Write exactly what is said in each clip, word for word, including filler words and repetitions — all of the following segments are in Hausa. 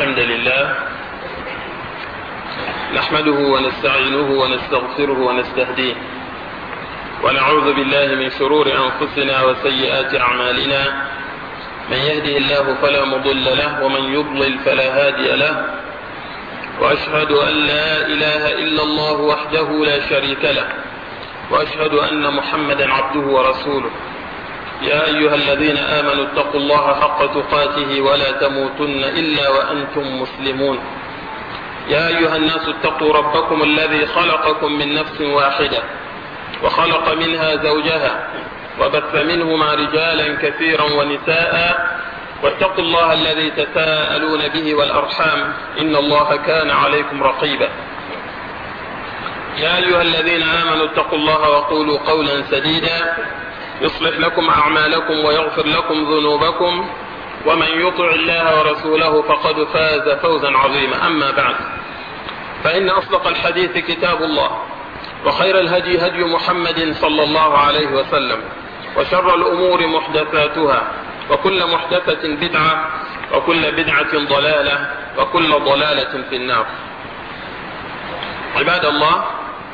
الحمد لله نحمده ونستعينه ونستغفره ونستهديه ونعوذ بالله من شرور أنفسنا وسيئات أعمالنا. من يهده الله فلا مضل له ومن يضلل فلا هادي له، وأشهد أن لا إله إلا الله وحده لا شريك له، وأشهد أن محمدا عبده ورسوله. يا أيها الذين آمنوا اتقوا الله حق تقاته ولا تموتن إلا وأنتم مسلمون. يا أيها الناس اتقوا ربكم الذي خلقكم من نفس واحدة وخلق منها زوجها وبث منهما رجالا كثيرا ونساء، واتقوا الله الذي تساءلون به والأرحام إن الله كان عليكم رقيبا. يا أيها الذين آمنوا اتقوا الله وقولوا قولا سديدا يصلح لكم أعمالكم ويغفر لكم ذنوبكم، ومن يطع الله ورسوله فقد فاز فوزا عظيما. أما بعد، فإن أصدق الحديث كتاب الله، وخير الهدي هدي محمد صلى الله عليه وسلم، وشر الأمور محدثاتها، وكل محدثة بدعة، وكل بدعة ضلالة، وكل ضلالة في النار. عباد الله،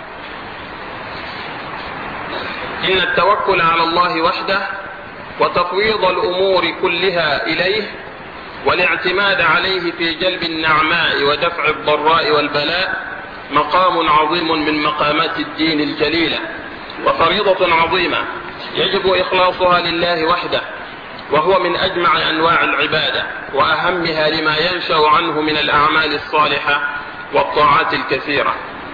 إن التوكل على الله وحده وتفويض الأمور كلها إليه والاعتماد عليه في جلب النعماء ودفع الضراء والبلاء مقام عظيم من مقامات الدين الجليلة، وفريضة عظيمة يجب إخلاصها لله وحده، وهو من أجمع أنواع العبادة وأهمها لما ينشأ عنه من الأعمال الصالحة والطاعات الكثيرة.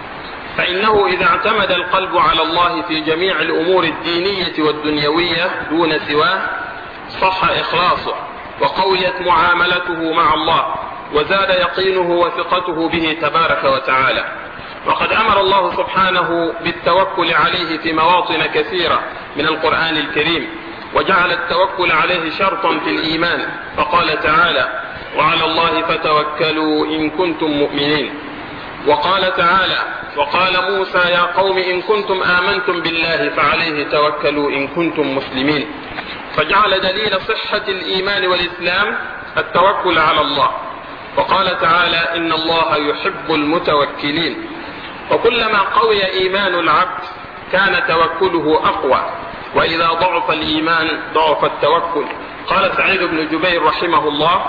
فإنه إذا اعتمد القلب على الله في جميع الأمور الدينية والدنيوية دون سواه صح إخلاصه، وقويت معاملته مع الله، وزاد يقينه وثقته به تبارك وتعالى. وقد أمر الله سبحانه بالتوكل عليه في مواطن كثيرة من القرآن الكريم، وجعل التوكل عليه شرطا في الإيمان، فقال تعالى: وعلى الله فتوكلوا إن كنتم مؤمنين. وقال تعالى: وقال موسى يا قوم إن كنتم آمنتم بالله فعليه توكلوا إن كنتم مسلمين. فجعل دليل صحة الإيمان والإسلام التوكل على الله. وقال تعالى: إن الله يحب المتوكلين. وكلما قوي إيمان العبد كان توكله أقوى، وإذا ضعف الإيمان ضعف التوكل. قال سعيد بن جبير رحمه الله: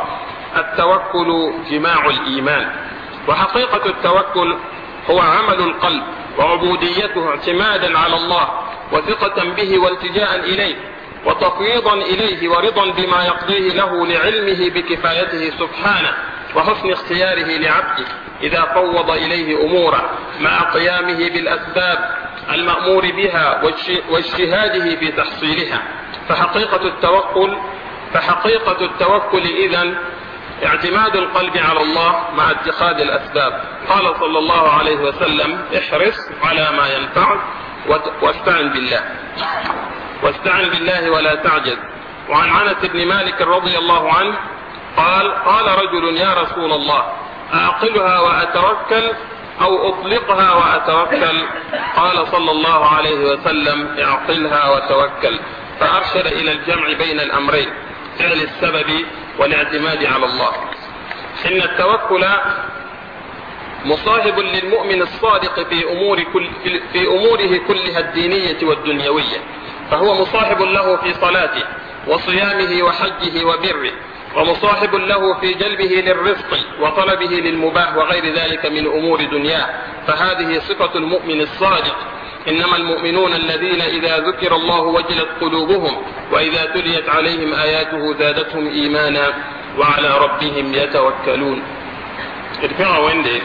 التوكل جماع الإيمان. وحقيقة التوكل هو عمل القلب وعبوديته اعتمادا على الله وثقة به والتجاء إليه وتفويضا إليه ورضا بما يقضيه له لعلمه بكفايته سبحانه وحسن اختياره لعبده إذا فوض إليه أموره مع قيامه بالأسباب المأمور بها واجتهاده في تحصيلها. فحقيقة التوكل فحقيقة التوكل إذن اعتماد القلب على الله مع اتخاذ الأسباب. قال صلى الله عليه وسلم: احرص على ما ينفعك واستعن بالله واستعن بالله ولا تعجز. وعن أنس بن مالك رضي الله عنه قال: قال رجل: يا رسول الله، أعقلها وأتوكل أو أطلقها وأتوكل؟ قال صلى الله عليه وسلم: اعقلها وتوكل. فأرشد إلى الجمع بين الأمرين، فعل السبب والاعتماد على الله. إن التوكل مصاحب للمؤمن الصادق في أمور كل في أموره كلها الدينية والدنيوية، فهو مصاحب له في صلاته وصيامه وحجه وبره، ومصاحب له في جلبه للرزق وطلبه للمباح وغير ذلك من أمور دنياه. فهذه صفة المؤمن الصادق. إنما المؤمنون الذين إذا ذكر الله وجلت قلوبهم وإذا تليت عليهم آياته زادتهم إيمانا وعلى ربهم يتوكلون. ارفعوا ويندي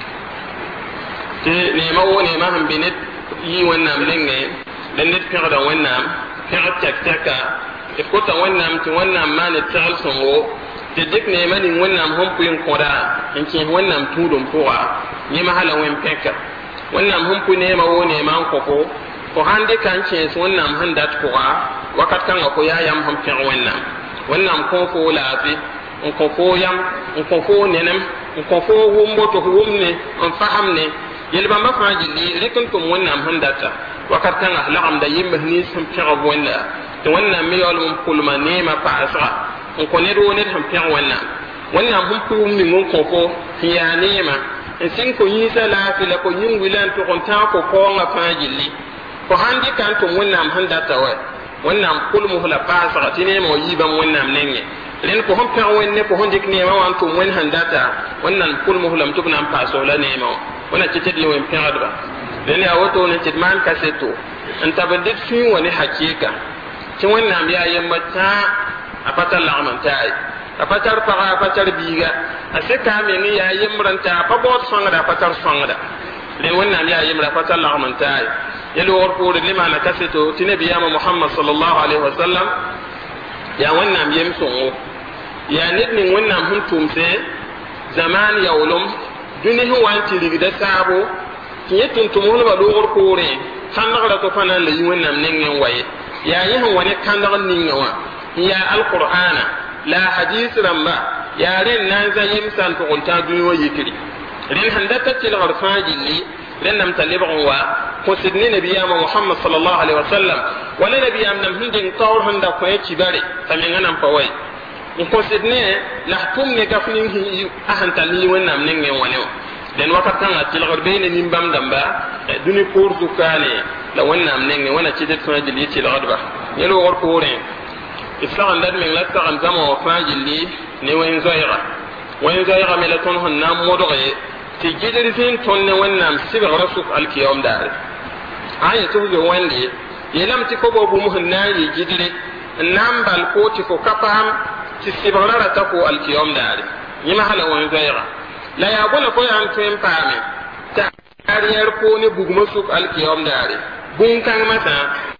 نيمو نيمهم بنت يوانام لنغي لنت فعلا وينام فعلا تكتكا إفكوتا وينام توانام ما نتسعل سنغو تدك نيماني وينام هم كوين قراء إنكي وينام تودم فوا يمهلا وين بكا wannan hun ku nema wo nema ko ko ko hande kan ce wannan han dat ko wakat kan ko ya yam ham fi wannan wannan ko ko la fi ko ko yam ko ko nenem ko ko wumbo to wumne on fahamne yelba ma fa jili rekin ko wannan han data wakat kan ahlam da yimma ni sam fi wannan to wannan mi yolum kulma nema fa asa ko ne do ne ham fi wannan wẽnnaam sẽn pʋʋm ning n kõ fo tɩ yaa neema n sẽn ko yĩnsã laafɩ la ko yĩng wilã n tʋg n tãag ko kaoongã fãa gilli fo sãn dɩka n tʋm wẽnnaam sẽn data wa wẽnnaam pʋlmf la paasga tɩ neemã wa yiibãmb wẽnnaam nengẽ rẽnd fo sẽn pẽg wẽnd ne fo sẽn dɩk neemã wã n tʋm wẽnd sẽn data wẽnnaam pʋlmf lame tɩ b na n paasg la neemã wã wẽna tɩ tɩ d yẽ wẽn pẽgdba rẽnd yaa wotone tɩ d maan kaseto n tab n dɩd sũur wã ne hakɩɩka tɩ wẽnnaam yaa yemba tãa a pa tar lagm n taa ye a pa tar paga a pa tar biiga a sẽka a meng n yaa yembr n taa a pa baood sõngda a pa tar sõngda rẽnd wẽnnaam yaa yembra a pa tar lagm n taa ye yel-woogr poore le maana kaseto tɩ nabiyaamã mohamad sallallahu alaihi wasallam yaa wẽnnaam yem sõngo yaa ned ning wẽnnaam sẽn tʋʋmse zamaan yaoolem dũni sẽn wa n tɩ rigda saabo tɩ yẽ tʋm-tʋmsdbã loogr poorẽ kãndgrã to pa na n la yi wẽnnaam nengẽ n wa ye yaa yẽ sẽn wa ne kãndg ninga wã n yaa alqur'ana la hadis rãmba yaa rẽnd na n za yemsã n tʋg n tãag dũni wã yikri rẽnd sẽn data tɩlgr fãa gilli rẽnnaam t'a lebg n wa kõsd ne nabiyaamã mohamad sallallahu alaihi wasallam wala nabiyaam nam sẽn deng taoor sẽn da kõ kibare t'a mengã nan pa wa n kõsd ne la f tʋm ne gaf ning a sẽn tall yi wẽnnaam nengẽ wa ne wã dẽn wakat kãngã tɩlgr beene nin-bãmb dãmba dũni poor zukaane la wẽnnaam nengẽ wẽna kɩt d fãa gilli tɩlgdba yel-woogr poorẽ d sagn dat meng la d sagn zãma wã fãa gilli ne wẽn-zoɛɛga wẽn-zoɛɛga me la tõnd sẽn na n modge tɩ gɩdr zĩn tõnd ne wẽnnaam sɩbgra sʋk alkiyaoom daare a yẽ tɩ f zo wẽnde yeelame tɩ fo bao bũmb sẽn na n yɩ gɩdre n na n bal ko tɩ fo ka paam tɩ sɩbgra rata ko alkiyaoom daare yẽma hala wẽn-zoɛɛga la yaa bõna fo yaa n tõe n paame t'a yɛr po ne bugmã sʋk alkiyaoom daare bũn-kãng masã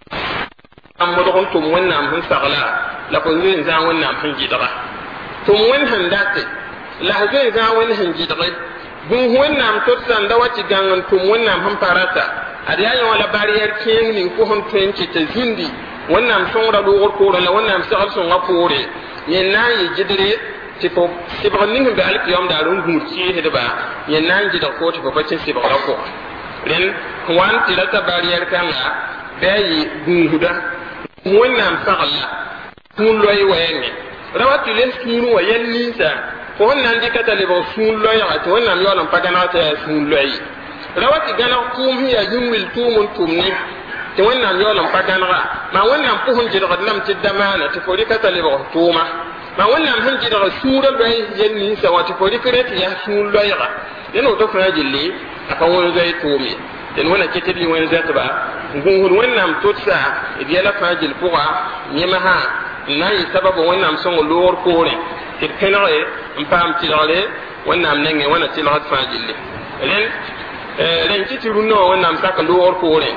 n modg n tʋm wẽnnaam sẽn sagla la fo zoe n zãag wẽnnaam sẽn gɩdga tʋm wẽnd sẽn date la f zoe n zãag wẽnd sẽn gɩdge bũmb wẽnnaam tot sãn da wa tɩ gãng n tʋm wẽnnaam sẽn pa rata ad yaa yẽ wã la bariyɛr kẽeng ning fo sẽn tõe n kɩ t'a zĩndi wẽnnaam sõngra loogr poorẽ la wẽnnaam segl sõngã poore yẽ na n yɩ gɩdre tɩ fo sɩbg ning n be alkiyaoom daar n gũud kɩɩsdba yẽ na n gɩdg fo tɩ fo pa tẽ sɩbgra pʋgã rẽnd f wa n tɩ rata bariyɛr kãnga bɩ a yɩ gũusda wẽnnaam saglla sũur loɛɛ wɛɛngẽ ra wa tɩ le sũur wã yɛl ninsã fo sẽn na n dɩka t'a lebg sũur loɛɛga tɩ wẽnnaam yaool n pa gãneg t'a yaa sũur loɛɛ ra wa tɩ gãneg tʋʋm sẽn yaa yĩn-wil tʋʋm n tʋm ne tɩ wẽnnaam yaool n pa gãnega maa wẽnnaam pʋsẽ gɩdgd lame tɩ da maana tɩ fo rɩka t'a lebg tʋʋma maa wẽnnaam sẽn gɩdg sũurã loɛɛ yɛl ninsã wã tɩ fo rɩk re tɩ yaa sũur loɛɛga dẽn woto fãa gilli a pa wẽn-zoɛɛ tʋʋm ye dẽn wẽna kɩt d yɩ wẽn-zɛtba n gũusd wẽnnaam tʋdsa d yɛla fãa gill pʋga yẽmsã n na n yɩ sabab wẽnnaam sõng loogr poorẽ tɩ d pẽnege n paam tɩlgre wẽnnaam nengẽ wẽna tɩlgd fãa gilli rẽnd rẽnd tɩ tɩ rũnnã wã wẽnnaam sak loogr poorẽ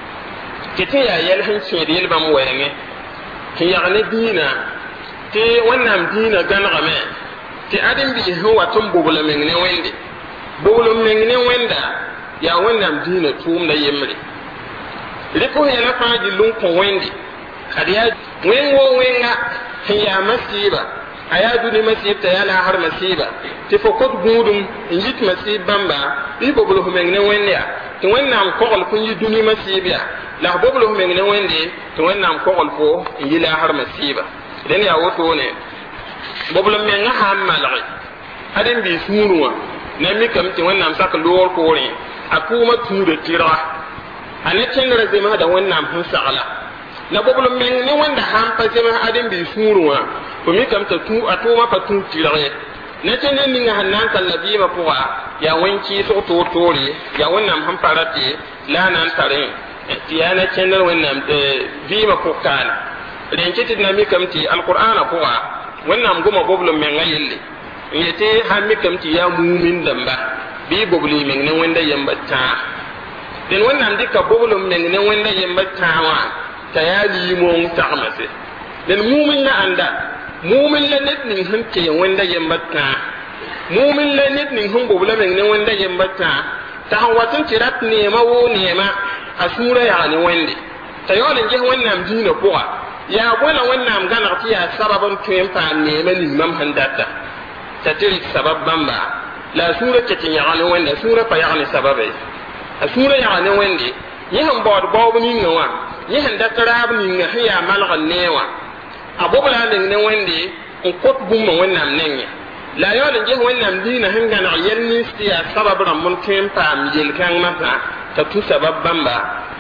tɩ tɩ yaa yɛl sẽn kẽed yel-bãmb wɛɛngẽ tɩ yag ne dĩinã tɩ wẽnnaam dĩinã gãnegame tɩ ãdem-biis sẽn wat n bobla meng ne wẽnde boblem meng ne wẽnda yaa wẽnnaam dĩinã tʋʋmda yembre rɩk f yɛla fãa gill n kõ wẽnde ad yaa wẽng wo wẽnga sẽn yaa masiiba a yaa dũni masiib t'a yaa laasr masiiba tɩ fo kot gũudum n yit masiib bãmba bɩ bobl f meng ne wẽnd yaa tɩ wẽnnaam kogl fo n yi dũni masiib yaa la f bobl f meng ne wẽnde tɩ wẽnnaam kogl fo n yi laasr masiiba dẽn yaa wotone boblem mengã sã n malge ãdem-biis sũur wã na mikame tɩ wẽnnaam sak loogr poorẽ a pʋʋmã tũuda tɩrga a ne kẽndra zemsda wẽnnaam sẽn sagla la boblem meng ne wẽnda sã n pa zems ãdem-biis sũur wã fo mikame t'a tʋʋmã pa tũud tɩrg ye ne kẽndr ninga sẽn na n tall la vɩɩmã pʋga yaa wẽn-kɩɩsg toor toore yaa wẽnnaam sẽn pa rate la a na n tarẽ tɩ yaa na kẽndr wẽnnaam vɩɩmã pʋg-kaana rẽn kɩ tɩ d na mikame tɩ alqur'ana pʋga wẽnnaam goma boblem mengã yelle n yetɩ sãn mikame tɩ yaa mumin dãmba bɩ bobli meng ne wẽnda yemba tãa dẽn wẽnnaam dɩka boblem meng ne wẽnda yemba tãa wã t'a yaa liimoong tagmase dẽn mumin la ãnda mumin la ned ning sẽn tee wẽnda yemba tãa mumin la ned ning sẽn bobla meng ne wẽnda yemba tãa t'a sẽn wat n tɩ rat neemã woo neemã a sũurã yaa ne wẽnde t'a yaool n ges wẽnnaam dĩinã pʋga yaa bõe la wẽnnaam gãneg tɩ yaa sabab n tõe n paam neemã ning mam sẽn data t'a tɩ rɩk sabab bãmba la a sũurã ket n yag ne wẽnde a sũurã pa yag ne sababe a sũurã yag ne wẽnde yẽ sẽn baood baoob ninga wã yẽ sẽn dat raab ninga sẽn yaa malg n nee wã a bobla a meng ne wẽnde n kot bũmba wẽnnaam nengẽ la yol nge wẽnnaam dĩinã sẽn gãneg yel nins tɩ yaa sabab rãmb n tõe n paam yel-kãng masã t'a tu sabab bãmba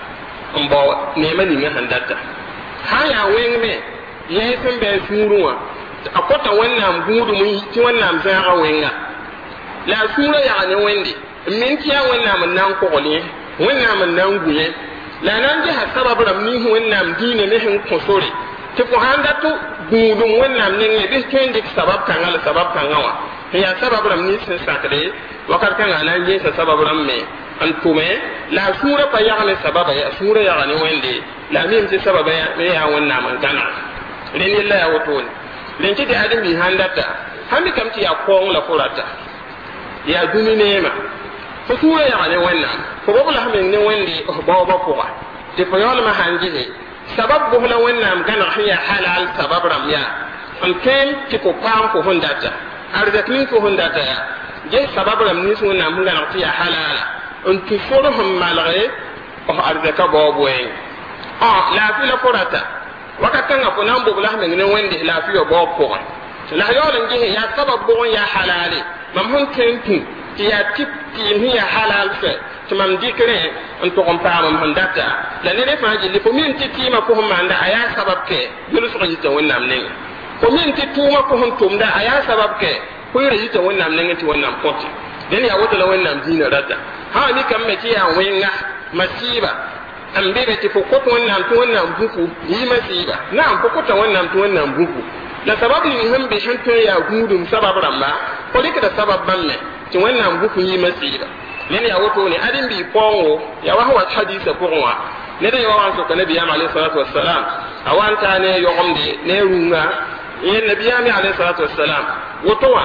n bao neemã ninga sẽn data sã n yaa wẽngme yẽ sẽn bɩ a sũurẽ wã a kota wẽnnaam gũudum tɩ wẽnnaam zãaga wẽnga la a sũurã yaa ne wẽnde n min tɩ yaa wẽnnaam n na n kogl yẽ wẽnnaam n na n gu yẽ la a na n gesa sabab rãmb nins wẽnnaam dĩinã me sẽn kõ sore tɩ fo sãn dat gũudum wẽnnaam nengẽ bɩ tõe n dɩk sabab kãngã la sabab kãngã wã n yaa sabab rãmb nins sẽn sãkde wakat kãngã a na n yẽsa sabab rãmb me n tʋme la a sũurã pa yag ne sababa ya sũurã yaga ne wẽnde la a mim tɩ sababa me yaa wẽnnaam n gãneg rẽn yella yaa wotone rẽn tɩ tɩ adem-bi sãn data sãn mikame tɩ yaa koong la fo rata yaa dũni neemã fo sũurã yaga ne wẽnnaam fo bob la meng ne wẽnde f baoobã pʋga tɩ fo yaoolmã sãn gese sabab bf la wẽnnaam gãneg sẽn yaa halal sabab rãmb yaa n tõem tɩ fo paam fo sẽn data arzak ning fo sẽn data yaa ges sabab rãmb nins wẽnnaam sẽn gãneg tɩ yaa halala n tũ sor sẽn malge f arzaka baoob wẽng laafɩ la fo rata wakat kãngã fo na n bob la f meng ne wẽnde laafɩ wã baoob pʋgẽ la f yaool n gese yaa sabab bʋg n yaa halale mam sẽn tõe n tũ tɩ yaa tɩ tɩɩm sẽn yaa halal fɛ tɩ mam dɩkrẽ n tʋg n paamam sẽn data la ned fãa gilli fo min tɩ tɩɩmã fo sẽn maanda a yaa sabab kɛ yʋlsg yita wẽnnaam nengẽ fo min tɩ tʋʋmã fo sẽn tʋmda a yaa sabab kɛ koeera yita wẽnnaam nengẽ tɩ wẽnnaam kõte dẽn yaa woto la wẽnnaam dĩinã rata sã wa mikame tɩ yaa wẽnga masiiba n be be tɩ fo kot wẽnnaam tɩ wẽnnaam buku yɩ masiiba naam fo kota wẽnnaam tɩ wẽnnaam buku la sabab ning sẽn be sẽn tõe n yaa gũudum sabab rãmba fo rɩkda sabab bãmb tɩ wẽnnaam buku yɩ masiiba nen yaa wotone adem-bi paoongo yaa wa sẽn wat hadiisã pʋgẽ wã ned n yaoog n soka nabiyaam alayhi salatu wasalam a wa n taa ne yõgemde ne a rũngã yẽ nabiyaame alayhi salatu wasalam woto wã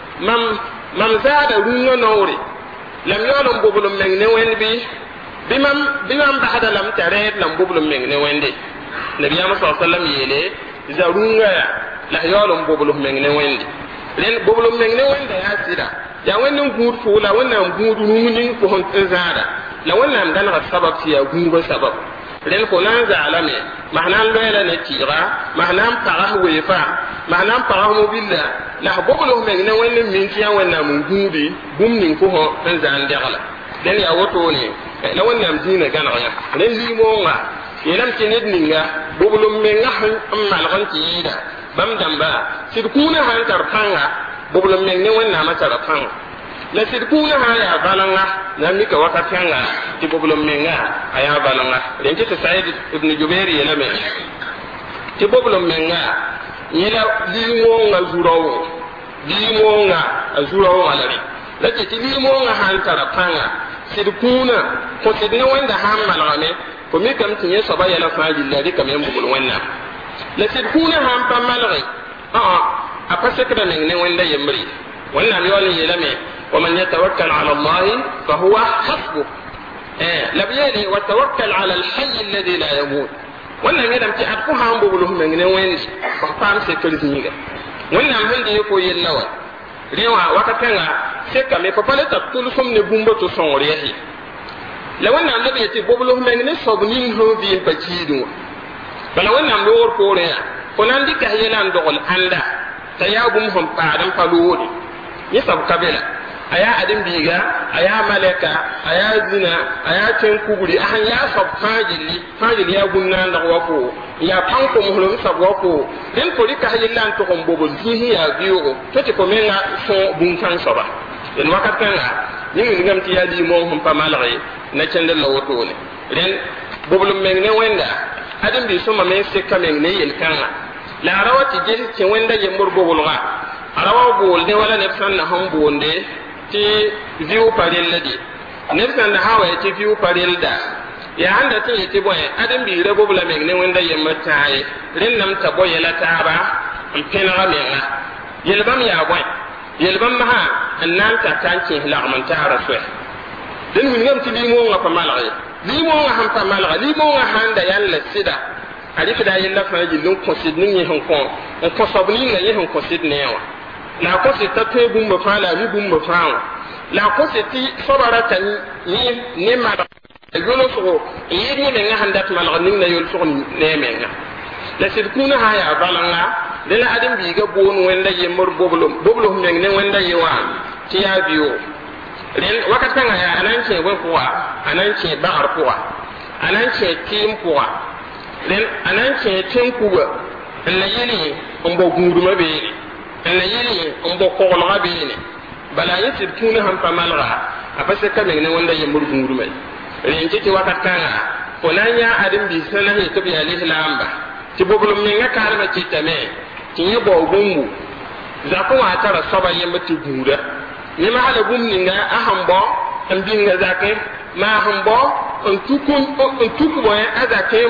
mam mam zaada rũngã noore la m yaool n bobl n meng ne wẽnd bɩ bɩ mam bɩ mam basda lame t'a rẽed la m bobl n meng ne wẽnde nabiyaam sa sallam yeele za rũngã yaa la yaool n bobl f meng ne wẽnde rẽnd bobl n meng ne wẽnda yaa sɩda yaa wẽnd n gũud fo la wẽnnaam gũud rũng ning fo n zãada la wẽnnaam gãnega sabab tɩ yaa gũudbã sabab rẽnd fo na n zaalame mas na n loɛɛla ne tɩɩga mas na n pagas weefa mas na n pagas mobilla la f bobl f meng ne wẽnd n min tɩ yaa wẽnnaam n gũudi bũmb ning fo n zãan dɛgla dẽn yaa wotone la wẽnnaam dĩinã gãneg yã rẽnd limoongã yeelame tɩ ned ninga bobl n menga n malg n tɩ yɩɩda bãmb dãmba sɩd kũunã sã n tar pãnga bobl n meng ne wẽnnaamã tara pãnga la sɩd kũunã sã n yaa valengã na mika wakat kãnga tɩ bobl n menga a yaa valengã rẽn tɩ tɩ saɩd ibn jubair yeelame tɩ bobl n menga yẽla limoongã zu-raoogo limoongã a zu-raoogã la rẽ la tɩ tɩ limoongã sã n tara pãnga sɩd kũunã fo sɩd ne wẽnda sã n malgame fo mikame tɩ yẽ soaba yɛla fãa gilla rɩkame n bugl wẽnnaam la sɩd kũunã sã n pa malge a pa sekda meng ne wẽnda yembre wẽnnaam yaool n yeelame waman yatawakkal ala allahi fa huwa hasbu la b yeele wa tawakkal ala alhayi alladi la yamut wẽnnaam yeelame tɩ ad fo sã n bogl f meng ne wẽnd f paam sekr zĩiga wẽnnaam sẽn dɩ ye fo yella wa rẽ wã wakat kãnga sekame fo pa le tar tʋlsem ne bũmba tɩ sõngr yɛse la wẽnnaam leb yetɩ bobl f meng ne soab ning sẽn vɩɩm pa kiidẽ wã bala wẽnnaam loor poorẽ yaa fo na n dɩka yɛla n dogl ãnda t'a yaa bũmb sẽn paad n pa loode yẽ soab ka bela a yaa adem-biiga a yaa malɛka a yaa zĩna a yaa tẽn-kugri a sẽn yaa soab fãa gilli fãa gill yaa bũn-naandg wa fo n yaa pãn-komslem soab wa fo rẽnd fo rɩka yella n tog n bobl zĩig sẽn yaa vɩoogo tɩ tɩ fo menga fõ bũn-kãng soaba yen wakat kãnga yẽ wingame tɩ yaa limoong sẽn pa malge na kẽndr la wotone rẽnd bobl n meng ne wẽnda adem-bi sõma me n seka meng ne yel-kãngã la a ra wa tɩ ges tɩ wẽnda yembr boblgã a ra wa boolde wala neb sãn na sẽn boonde tɩ vɩʋ pa rella de neb sãn da sã wa tɩ vɩʋ pa rellda yaa sãn dat n yetɩ bõe adem-biigrã bobla meng ne wẽnda yembr tãa ye rẽnnam t'a bo yɛla taaba n pẽnega menga yel-bãmb yaa bõe yel-bãmb sã n na n tar t'a n kẽes lagm n taara soɛ dẽn wingame tɩ limoongã pa malg ye limoongã sẽn pa malga limoongã sãn da yãl la sɩda a rɩkda a yella fãa gill n kõ sɩd ning yẽ sẽn kõ n kõ soab ninga yẽ sẽn kõ sɩd ne wã la a kõ sɩd t'a tõe bũmba fãa la a mi bũmba fãa wã la a kõ sɩd tɩ soaba rata ne malg yolsgo n yɩɩd yẽ menga sẽn dat malg ning na yolsg ne a menga la sɩd kũunã sã n yaa valenga dela adam bi ga bon wenda ye mur boblum boblum meng ne wenda ye wa ti ya biyo ren wakata nga ya anan ce we kuwa anan ce ba'ar kuwa anan ce tim kuwa ren anan ce tim kuwa la yeli umbo gunduma be la yeli umbo kokolma be ne bala yiti tuna ham pamalra apase ka meng ne wenda ye mur gunduma ren ti wakata nga onanya adam bi sanahi to bi alihi lamba ti boblum menga kalma ti tame ti yebo gumbu za ko atara soba yemba ti gura ni ma hala gum ninga ahambo ambinga zake ma hambo on tukun on tukubo ya azake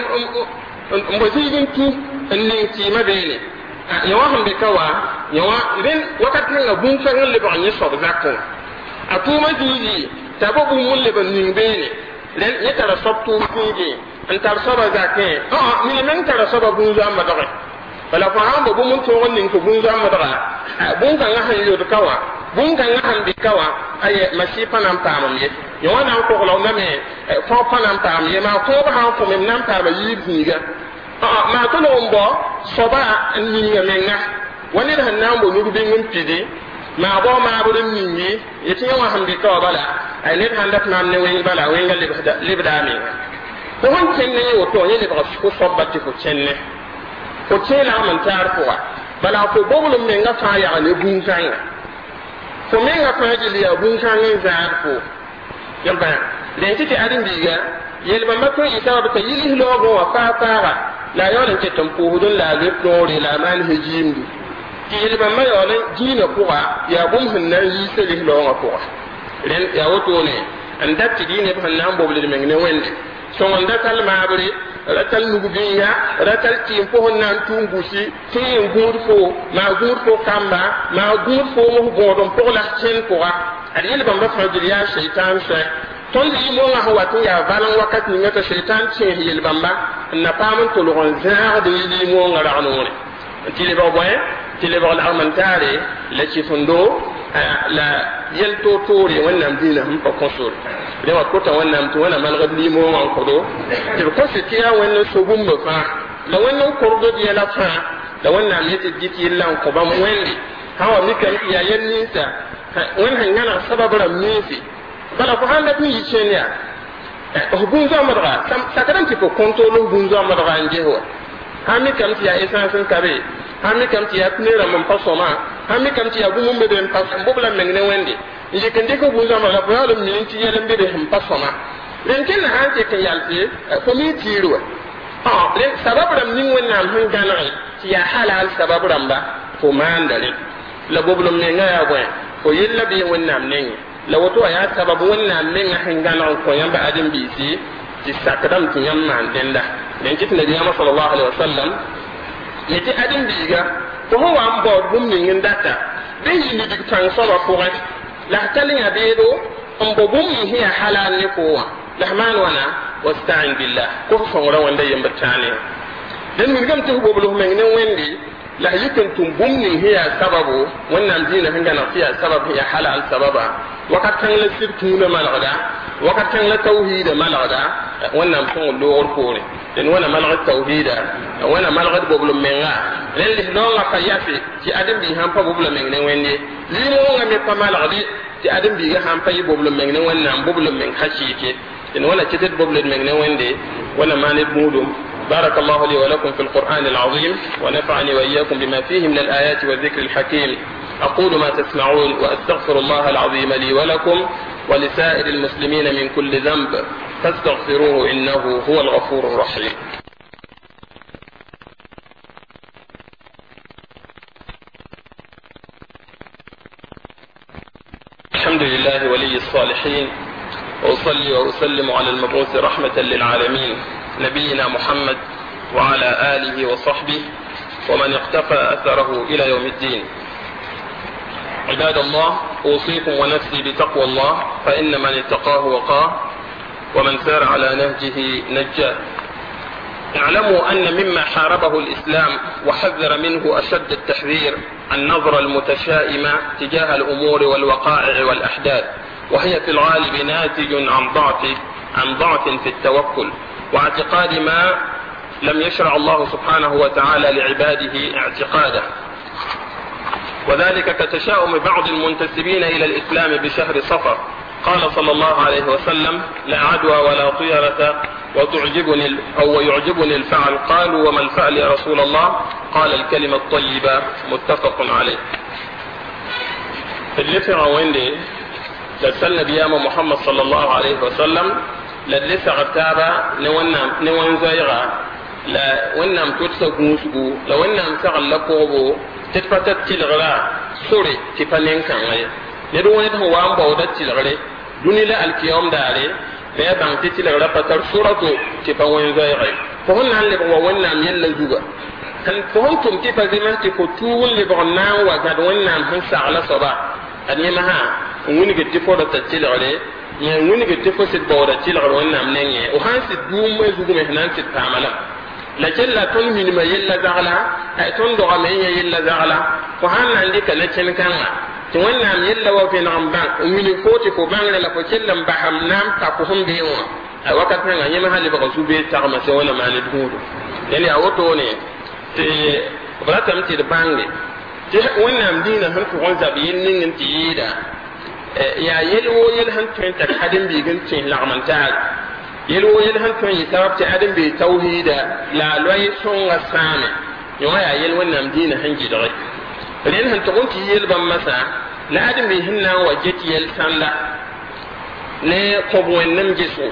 on bozigin tu nin ti mabene ya wa hambe kawa ya wa idan wakati nga bun fa ngel ba nyi soba zakko atuma diji tababu mulle ban ningbene len yetara sobtu kungi antar soba zake ah ni men tara soba bunzo amma doge wala fa hamba bu mun to wonin ko bunzo amma doge bun kan ha yo kawa bun kan ha bi kawa ay masifa nam tamam ye yo wana ko ko na me fo panam tam ye ma ko ba ha ko men nam ta ba yibniga ah ma to no mbo soba ni nga menga wani da nambo nugu bi ngum pidi ma bo ma bo dum ni yeti wa hambi ka bala ay ne handat nam ne wen bala wen gal libda mi ko hon kenne yo to ne ba ko sobati ko kenne ko tela man tar ko bala ko bobulum me nga fa ya ne bun kanga ko me nga fa ji ya bun kanga zaar ko yamba den titi adin biga yelba mato isa ba ta yili logo wa fa fara la yolen ke tampo hudun la le plori la man hejimdu yelba ma yolen jina kuwa ya bum hinna yi sele logo kuwa ren ya woto ne anda ti dine ba nan bobule de mengne wende so wanda kal mabre ratal nugu biya ratal tim po nan tungusi tin gurfo ma gurfo kamba ma gurfo mo godon po la chen kuwa adi yelba ma fa ya shaytan shay ton yi mo nga hawatu ya balan wakat ni ngata shaytan ce yel bamba na pamun to logon zaar de yi mo nga rano ne tile ba boy tile ba al-armantare la ci fundo la yel to tori wannan dina hum pa konsol de wa kota wannan to wannan malgad li mo nga ko do te ko se tiya wannan so gumba fa la wannan kordo di la fa la wannan yete diti lan ko ba mo wendi hawa mi kan iya yenninta wannan ngana sababara misi bala ko handa tu yichenya eh bunzo madra sam sakaram tipo kontolo bunzo madra njeho hami kam ti ya essence kabe hami kam ti ya pnera mon pasoma hami kam ti ya gumu mede pas mbobla mengne wende nje kende ko bunzo madra ko yalo min ti yele mbede him pasoma len ken hanje ke yalti ko mi tirwa ah len sababram ning wonna han ganai ti ya halal sababram ba ko mandale la boblo menga ya boy ko yella bi wonna ning la woto ya sababu wannan men hangana ko yamba adin bisi ti sakadam ti yamma denda den ci nabi Muhammad sallallahu alaihi wasallam ne ti adin biga ko ho wa mbo dum ni ngindata be yi ni dik tan so ba ko la talin abedo mbo bum hi halal ni ko wa lahman wana wasta'in billah ko so ngora wanda yamba tane den mi gam ti bo bo men ne wendi la yikin tum bumni hiya sababu wannan dina hangana fiya sabab hiya halal sababa wakatan la sirtu na malada wakatan la tauhid malada wannan sun lor kore den wannan malad tauhida wannan malad boblo menga len li no nga fayafi ci adam bi han pa boblo mengne wende li mo nga me pa maladi ci adam bi ga han pa yi boblo mengne wannan boblo men khashike den wannan ci tet boblo mengne wende wannan manid mudum بارك الله لي ولكم في القرآن العظيم ونفعني وإياكم بما فيه من الآيات والذكر الحكيم أقول ما تسمعون وأستغفر الله العظيم لي ولكم ولسائر المسلمين من كل ذنب فاستغفروه إنه هو الغفور الرحيم. الحمد لله ولي الصالحين وأصلي وأسلم على المبعوث رحمة للعالمين نبينا محمد وعلى آله وصحبه ومن اقتفى أثره إلى يوم الدين. عباد الله، أوصيكم ونفسي بتقوى الله، فإن من اتقاه وقاه ومن سار على نهجه نجاه. اعلموا أن مما حاربه الإسلام وحذر منه أشد التحذير النظرة المتشائمة تجاه الأمور والوقائع والأحداث، وهي في الغالب ناتج عن ضعف عن ضعف في التوكل واعتقاد ما لم يشرع الله سبحانه وتعالى لعباده اعتقاده، وذلك كتشاؤم بعض المنتسبين إلى الإسلام بشهر صفر. قال صلى الله عليه وسلم: لا عدوى ولا طيرة وتعجبني أو يعجبني الفعل. قالوا: وما الفعل يا رسول الله؟ قال: الكلمة الطيبة. متفق عليه. اللي في عويندي لسل بيام محمد صلى الله عليه وسلم للي غتابة نوان زيغا لا ونام تتسقوسقو لا ونام سغل لقوبو تتفتت تلغلا سوري تفنين كان ندو ونده وان بودت تلغلي دوني لا الكيوم داري لا بان تتلغلا فتر سورة تفوين زيغي فهن اللي بوا ونام يلا زوغا كان فهمتم كيف زمان تفتون لبغنان وقد ونام هنسا على صباح أني مها وني قد تفور تتلغلي يعني وني قد تفور ستبورة تلغل ونام نيني وهان ستدوم ويزوغو مهنان ستعملا لكن لا تنهي ما يلا زغلا أي تندغ ما يلا زغلا وهان عندك لكن كان تونام يلا وفي نعم بان ومن فوتي فبان لفكلا بحم نام تقهم بيوم وقت نعم يمها اللي بغسو بيت تغمى سوالا ما ندهور يعني أوتوني تي براتم تي دبانغي تي ونام دينا هنكو غنزا بيين نين تييدا يا يلو يلهن توين تكحدن بيغن تين لغمانتال yelo yel han ton yitab ti adam be tauhida la loy songa same yo ya yel wannan dina han gidare ren han to gonti yel ban masa la adam be hinna wa jeti yel sanda ne ko bo wannan gisu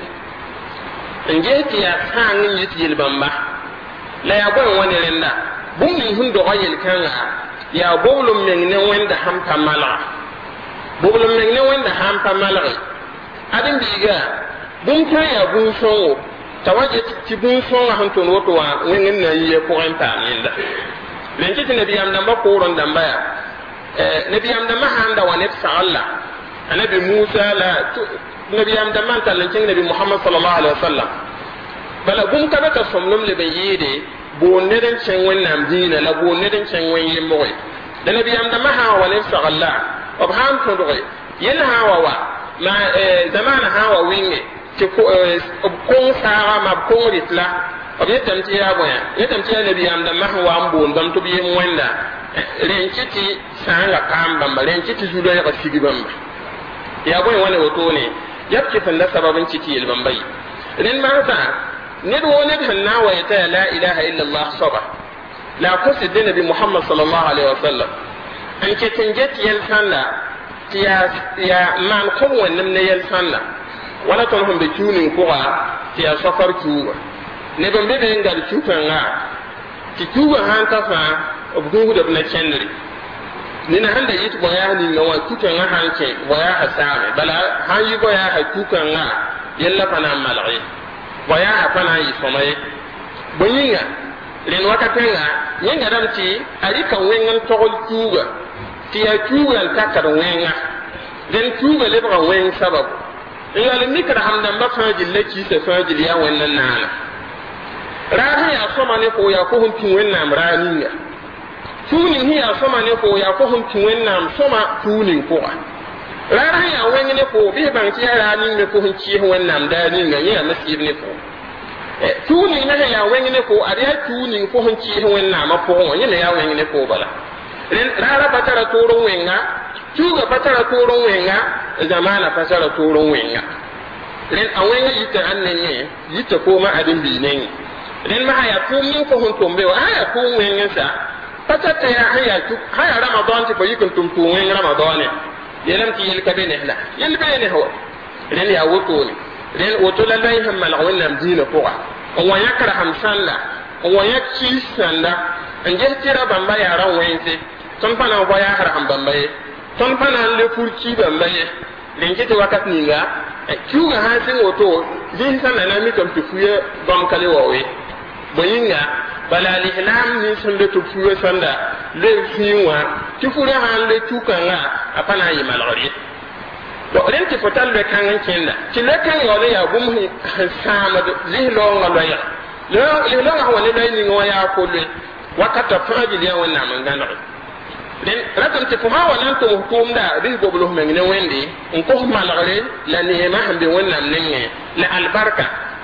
ngeti ya sangin yeti yel ban ba la ya gon wani renda bum ni hundo ayel kanga ya bolum men ne wanda ham tamala bolum men ne wanda ham tamala adam biga bun ta ya bun songo tawaje ti bun songa hanton woto wa wengen na yiye ko en ta ninda len ti nabi am damba ko ron damba ya eh nabi am damba handa wa ne salla nabi Musa la nabi am damba ta len ti nabi Muhammad sallallahu alaihi wasallam bala bun ka ta somnum le be yide bo ne den chen wennam dina la bo ne den chen wen yimmo da nabi am damba ha wa ne salla ob han to do yel ha wa wa ma zamana ha wa winge ti ko ko saara ma ko ritla obiyetam ti ya boya yetam ti nabi am da mahwa ambo ndam to biye mwenda renkiti sanga kamba ma renkiti zulo ya kasigi bamba ya boya wala woto ne yakki fanda sababin ciki yel bambai ren ma ta ne do ne hanna wa ta la ilaha illa allah saba la qasid nabi muhammad sallallahu alaihi wasallam an ke tinjet yel sanda ya ya man ko wannan ne yel sanda wala ton hon be tuning ko ga ti a safar tuwa ne ban be ben gal tutanga ti tuwa han ta fa obugu da na chendri ni na handa yit boya ni no wa tutanga han ke boya hasame bala han yi boya ha tutanga yalla pana malai boya ha pana yi somai bonyinga len wakatanga yenga damti ari kan wengan togol tuwa ti ya tuwa ta ka wenga den tuwa le ba wen sababu yalla ni kada hamdan ba fajil la ci se fajil ya wannan nana rahi ya soma ne ko ya ko hun tun wannan raninga tunin hi ya soma ne ko ya ko hun tun wannan soma tunin ko rahi ya wani ne ko bi ban ci ranin ne ko hun ci wannan daninga ya nasib ne ko tunin ne ya wani ne ko ariya tunin ko hun ci wannan ma ko wani ne ya wani ne ko bala ren rara batara toron wenga tuga patara toron wenga zamana patara toron wenga len awenga yita annenye yita ko ma adin binen len ma haya ko min ko hon tombe wa haya ko wenga sa patata ya haya tu haya ramadan ti bayikun tum tu wenga ramadan yelam ti yel kabene hla yel bene ho len ya woto ni len woto la lay hamal wannan dina ko wa on yakra hamsan la on yakki sanda anje tira bamba ya ran wense ton pana wa ya har ham bamba ton pana le furki bambaye lenke te wakat ninga kiuga hasin woto din sana na mi kam tufuye bam kale wawe bayinga bala li ihlam ni sunde tufuye sanda le fiwa tufure han le tukanga apana yi malori do len ti fotal le kan kenda ti le kan yole ya bum hi sama li lo ngalo ya le le lo ha wala le ni ngoya ko le wakata fajil ya wana mangana den ratam te fuma walan to hukum da ri goblo men ne wende on ko malagare la ne ma hambe wannan nenge la albarka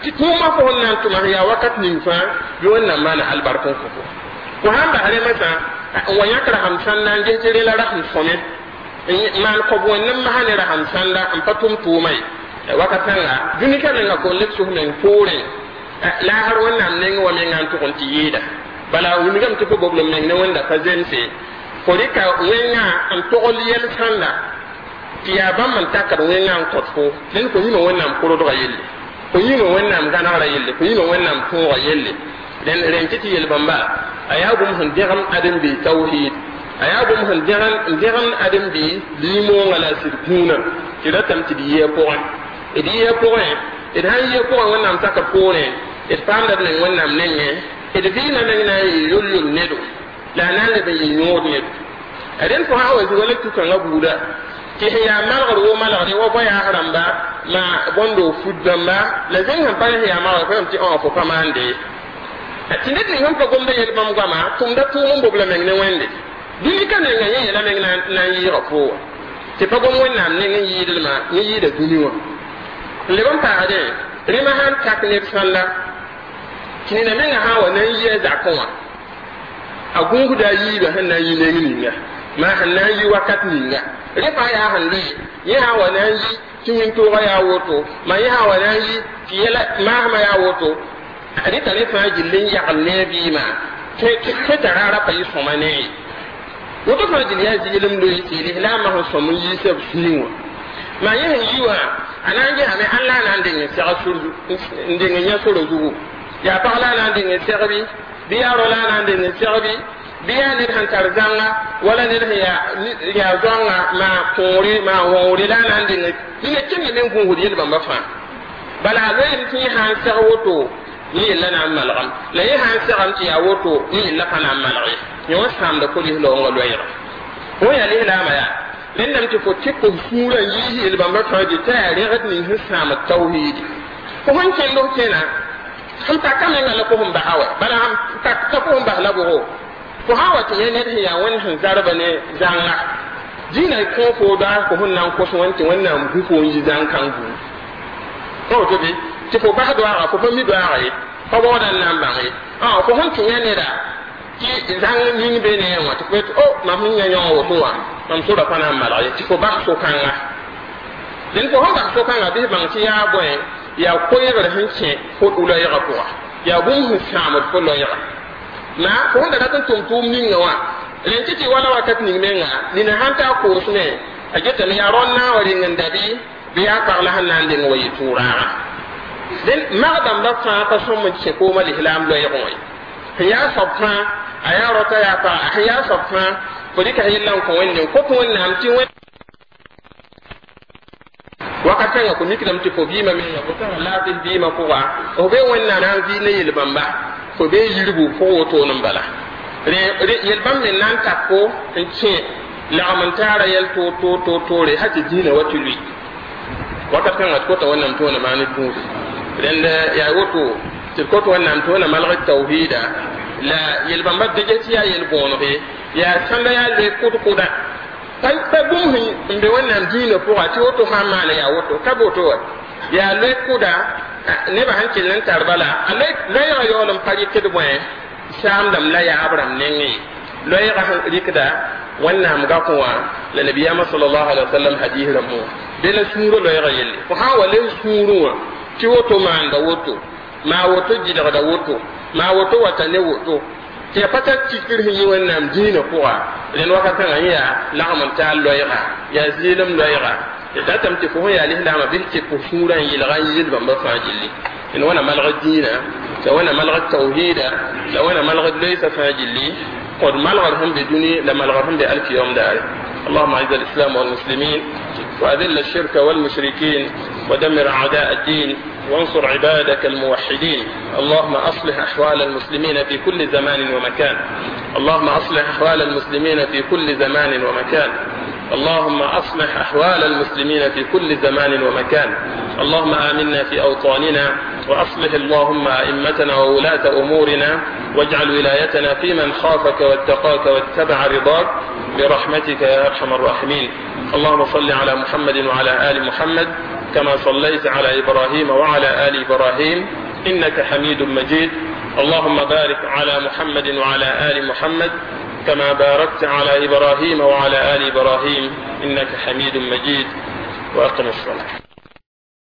ti tuma fo nan tuma ya wakat nin fa yo wannan mana albarkun ko ko hamba hare mata wa yakra hamsan nan je tere la rahim somen man ko bo nan ma hane ra hamsan la am patum tumai wakatanga dunika nga ko lek su men pore la har wannan ne wa men ngan to kon ti yida bala wumi gam to ko boblum men ne wanda ka zense ko dika wenga am to oliyel sanda ti ya bam man takar wenga ko ko len ko yimo wannan ko do ga yelle ko yimo wannan gana ra yelle ko yimo wannan ko ga yelle den ren ti yel bamba ayabu mun diram adam bi tauhid ayabu mun diram diram adam bi limo wala sirkuna kida tam ti diye ko idi ye pore id han ye pore wannan taka pore id pamda ne wannan nenge id dina ne na yullu nedo la nan le be yod ne aden ko hawa ji wala tukan abuda ke ya malgar wo malgar wo baya haramba ma bondo fuddamba la zin han pa ya ma ko ti on ko kamande atinet ni han ko gombe ye bam gama tumda tumum bobla men ne wende duni kan ne ye la men na yi rafo te pa gom wannan ne yi dilma ni yi da duniwa lebon paade rima han takne salla kini na menga hawa nan yi zakwa agungu da yi ba han nan yi ne ninga ma han nan yi wakat ninga rifa ya han le yi hawa nan yi tin to ga ya woto ma yi hawa nan yi tiyela ma ma ya woto ani tare fa jillin ya kalle bi ma ke ke tarara pa yi somane woto fa jillin ya jillin do yi tili la ma ho somu yi sab sinwa ma yi yi wa anange ame Allah nan dinge sega surdu ndinge nya soro zugu ya parla nan dinge serbi biya rola nan dinge serbi biya ne kan tarzanga wala ne ya ya zonga ma kori ma wori la nan dinge ni kinne men gungu yel bamba fa bala lo yin ti han sega woto ni la na malgam la yi han sega ti ya woto ni la kana malgam yo sam da ko li lo ngolo yira ko ya li la ma ya لأنهم تفتكوا سورة يجي اللي بمرتها دي تاريخ من هسام التوحيد ومن كان له كنا هم تكمل لكم بحاوة بل هم تكتبهم بحلبه فحاوة يعني هي وين زربني زانا جينا يكون فودا كهون نام كوس وانت وين نام بيكون يزان كانغو أو تبي تفو بعد وعاء ففمي دعاء فبودا نام بعي آه فهم كنا ندا ki zang ning be ne wa to ko ma mun nya nyawo to wa mam so da pana mala ya ti ko ba so kanga den ko hon ba so kanga bi bang ti ya boy ya ko ye ga hinche ko dula ya ko wa ya bum hu samu ko lo ya na ko hon da ka tum tum ning wa len ti ti wala wakat ning menga ni na hanta ko sune a jeta ni yaron na wari ngan dabi bi ya ka la hanan den wayi tura den ma dam da fa ka so mun ce ko mal ihlam lo ya ko ya sabta aya rota ya pa ya sabta ko dika hillan ko wenne ko ko wonna amti wen wakata ya ko nikram ti fo bima min ko ta la bi bima ko wa o be wonna nan vi ne yel bamba ko be yirbu fo woto non bala re yel bam min nan takko en ce la amantara yel to to to to re hati dina watuli wakata ngat ko ta wannan to na mani tu den ya woto ti ko to wannan to na malga tauhida la yel bamba de jeti ya yel bono be ya sanda ya le kutu kuda kai pe bum hi mbe wannan dina ko ati woto ha mala ya woto kaboto ya le kuda ne ba hankil nan tarbala ale le ya yolam pari kedo boy sham dam la ya abram nengi lo ya ga rikda wannan ga ko wa la nabiyya sallallahu alaihi wasallam hadith ramu bela suro lo ya yelle ko ha wale suro ti woto manda woto ma woto jidda da woto ma woto wata ne woto ke pata tikir hi wannan dina kuwa idan wakatan aya la'aman ta loyra ya zilim loyra da tamti ko ya li lama bi ke ko suran yi la yi ban ba fajili in wana malga dina da wana malga tauhida da wana malga laysa fajili qad malga hum bi duni la malga hum bi alf yawm dar اللهم اعز الاسلام والمسلمين واذل الشرك والمشركين ودمر اعداء الدين وانصر عبادك الموحدين اللهم أصلح أحوال المسلمين في كل زمان ومكان اللهم أصلح أحوال المسلمين في كل زمان ومكان اللهم أصلح أحوال المسلمين في كل زمان ومكان اللهم آمنا في أوطاننا وأصلح اللهم أئمتنا وولاة أمورنا واجعل ولايتنا في من خافك واتقاك واتبع رضاك برحمتك يا أرحم الراحمين اللهم صل على محمد وعلى آل محمد كما صليت على إبراهيم وعلى آل إبراهيم إنك حميد مجيد. اللهم بارك على محمد وعلى آل محمد كما باركت على إبراهيم وعلى آل إبراهيم إنك حميد مجيد. وأقم الصلاة.